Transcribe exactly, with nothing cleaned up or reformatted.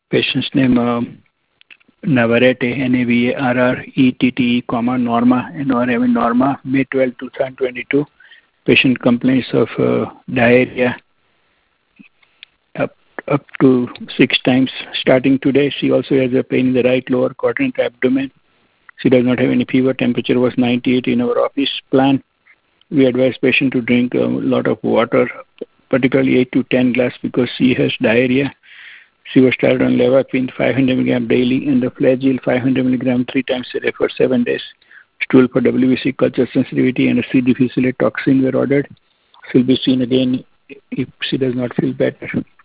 Patient's name uh, Navarrete, N A V A R R E T T E, comma, Norma, N O R M A, Norma, May twelfth, twenty twenty-two. Patient complains of uh, diarrhea up, up to six times starting today. She also has a pain in the right lower quadrant abdomen. She does not have any fever. Temperature was ninety-eight in our office plan. We advise patient to drink a lot of water, particularly eight to ten glass, because she has diarrhea. She was started on Levaquin five hundred milligram daily and the Flagyl five hundred milligram three times a day for seven days. Stool for W B C culture sensitivity and a C. difficile toxin were ordered. She'll be seen again if she does not feel better.